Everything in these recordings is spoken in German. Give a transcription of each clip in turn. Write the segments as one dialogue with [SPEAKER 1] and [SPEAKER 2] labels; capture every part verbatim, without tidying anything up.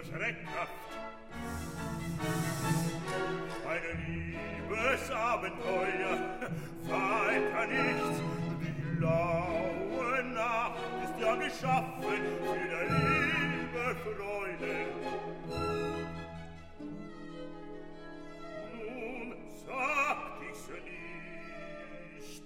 [SPEAKER 1] schreckhaft. Eine Liebesabenteuer, weiter nichts. Die laue Nacht ist ja geschaffen für der liebe Freude. Nun sagt ich's nicht.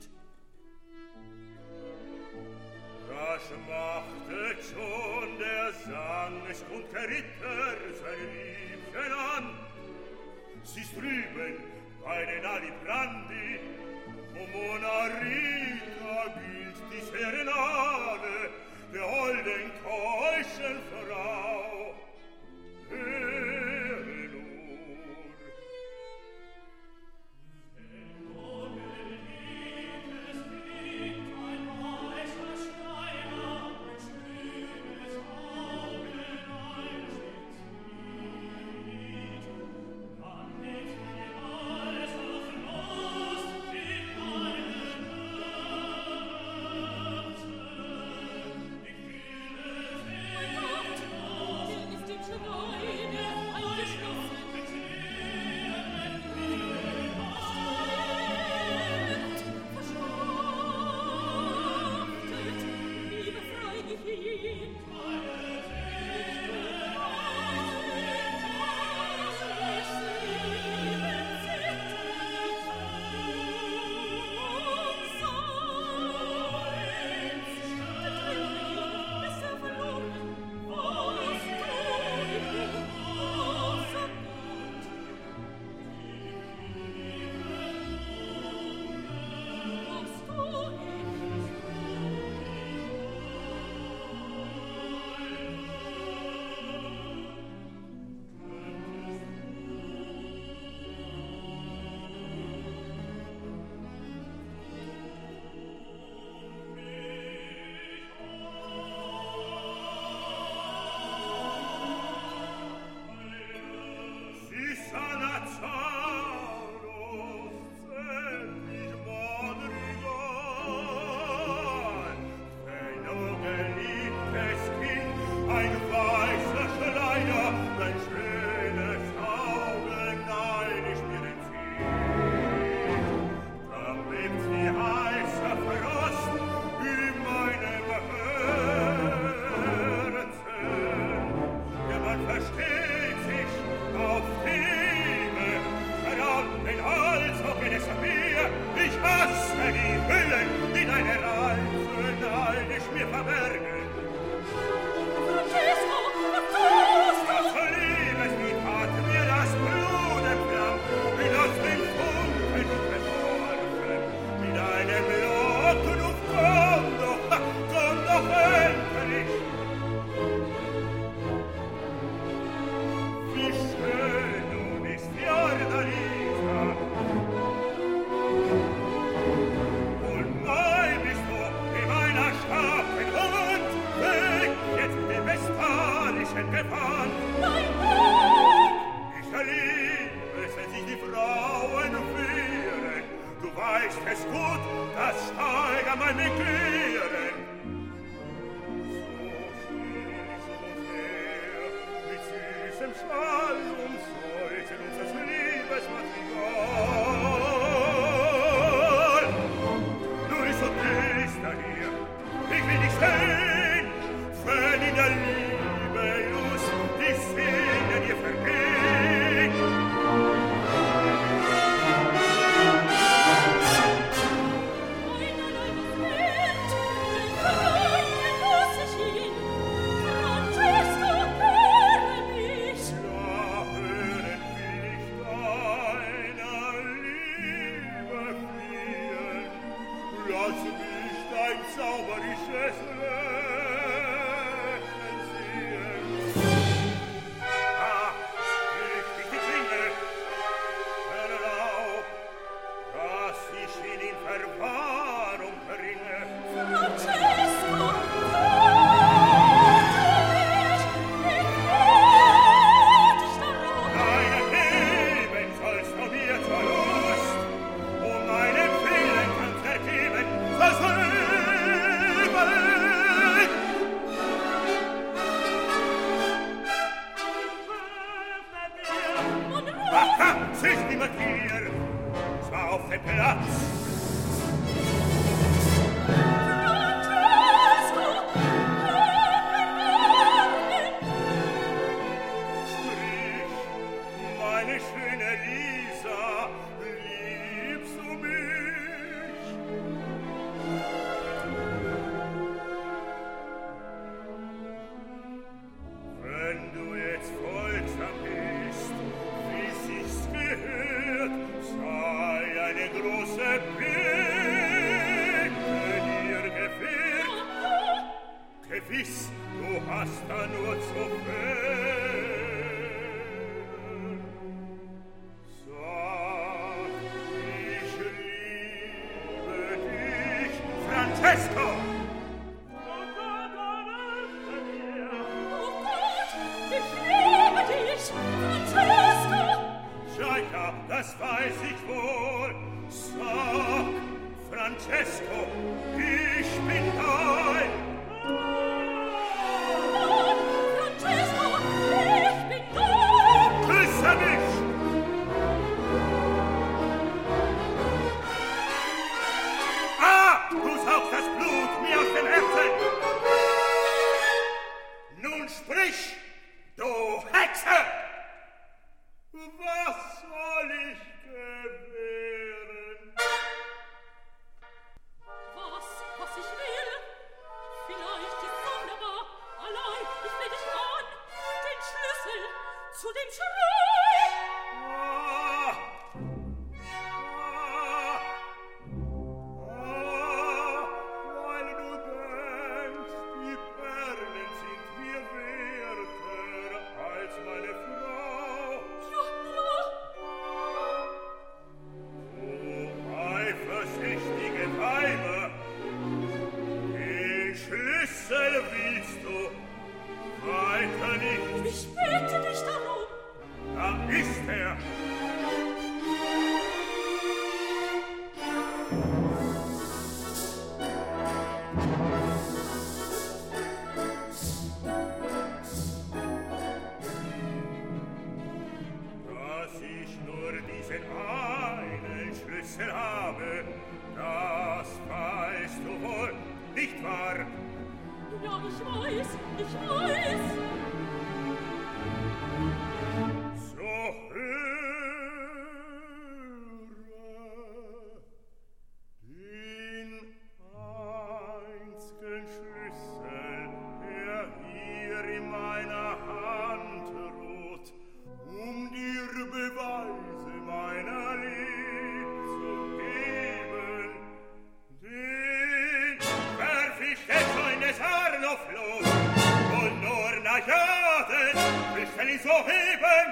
[SPEAKER 1] Rasch machtet schon der Sang, es kommt der Ritter seine Liebchen an. Sie ist drüben bei den Alibrandi, um Mona Rita gilt die Serenade der holden keuschen Frau. Höre nur. gewiss, du hast da nur zu fehlen. Sag, ich liebe dich, Francesco! Das weiß ich wohl. Sag, Francesco, ich bin dein.
[SPEAKER 2] Oh, Francesco, ich bin dein.
[SPEAKER 1] Küsse mich! Ah, du saugst das Blut mir aus dem Herzen. Nun sprich, du Hexe! Was soll ich gewähren?
[SPEAKER 2] Was, was ich will? Vielleicht ist wunderbar. Allein, ich will dich an. Den Schlüssel zu dem Schrein.
[SPEAKER 1] Ah! Ah! Ah! Weil du denkst, die Perlen sind mir werter als meine Frau. Eifersüchtige Weiber, den Schlüssel willst du weiter nicht.
[SPEAKER 2] Ich bitte dich darum.
[SPEAKER 1] Da ist er. Dass ich nur diesen einen Schlüssel habe, das weißt du wohl, nicht wahr?
[SPEAKER 2] Ja, ich weiß, ich weiß.
[SPEAKER 1] So höre, den einzigen Schlüssel, der hier in meiner Hand ruht, um dir Beweise meiner Liebe zu geben, den werf ich jetzt in des Arno-Floh und nur nach Jaden willst du ihn so heben.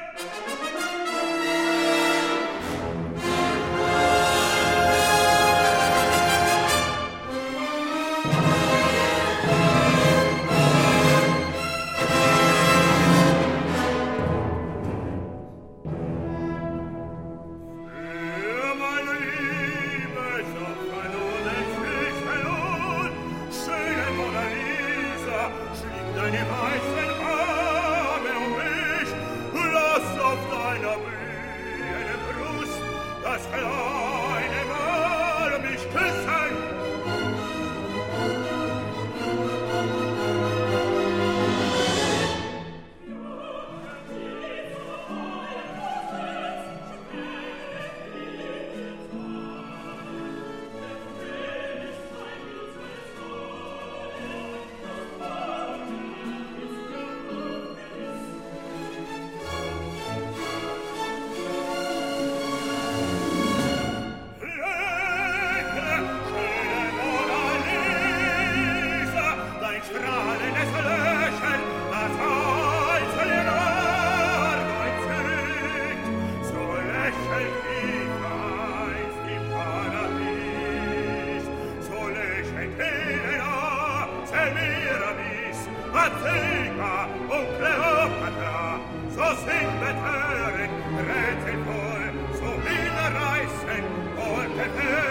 [SPEAKER 1] Für meine Liebe so verloren Schlüsselun, schöne Mona Lisa, schling deine weißen Arme um mich, lass auf deiner blühenden Brust das kleine Mal mich küssen. So sind betören, rätselvoll, so hinreißen, und befehlen.